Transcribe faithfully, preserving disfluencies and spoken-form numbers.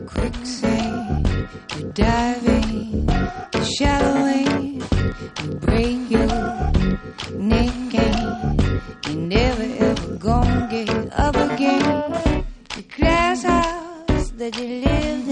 quicksand. You dive in, you shallow end, you break your neck and you never ever gonna get up again. The glass house that you lived